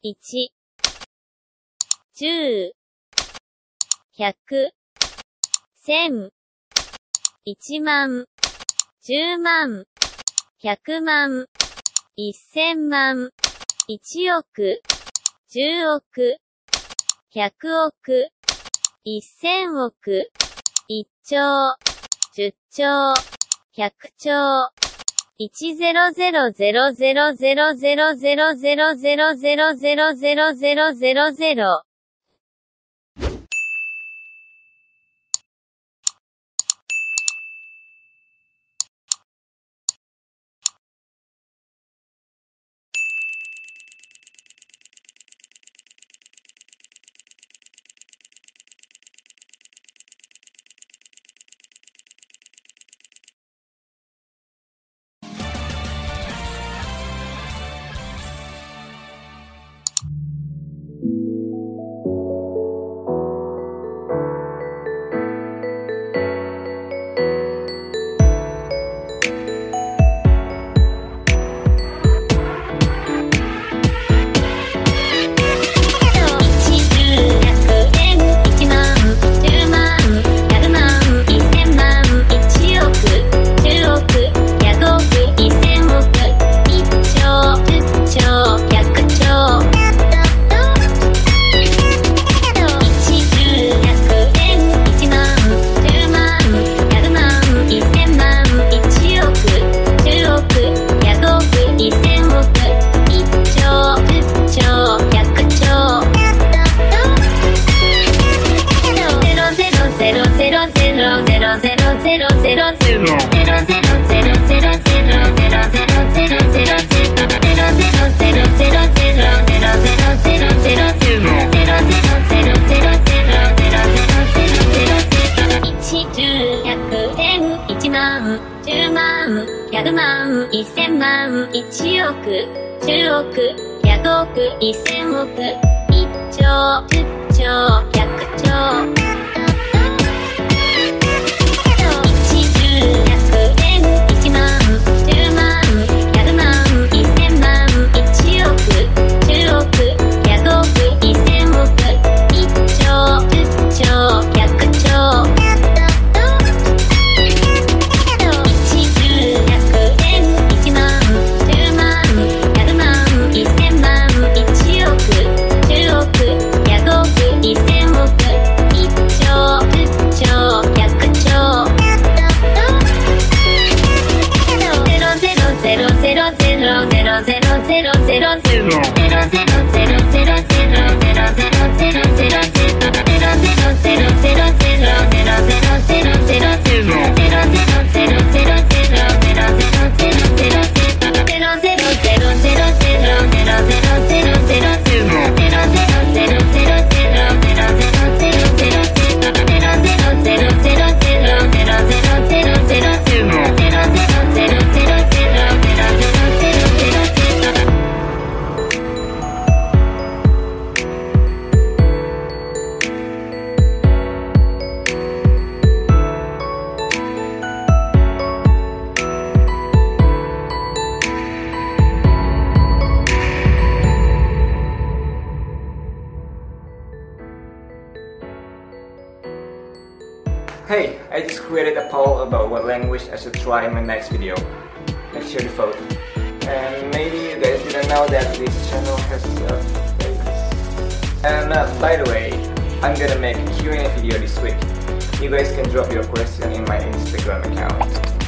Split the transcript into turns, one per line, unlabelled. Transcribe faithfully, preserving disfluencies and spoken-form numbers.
いち、じゅう、ひゃく、せん、いちまん、じゅうまん、ひゃくまん、せんまん、いちおく、じゅうおく、ひゃくおく、せんおく、いっちょう、じゅっちょう、ひゃくちょう、いちゼロゼロゼロゼロゼロゼロゼロゼロゼロゼロゼロゼロゼロゼロゼロ。いちまん、いちおく、じゅうおく、ひゃくおく、せんおく、いっちょう、じゅっちょう、ひゃくちょう。
Hey, I just created a poll about what language I should try in my next video. Make sure to vote. And maybe you guys didn't know that this channel has a face. And uh, by the way, I'm gonna make a Q and A video this week. You guys can drop your question in my Instagram account.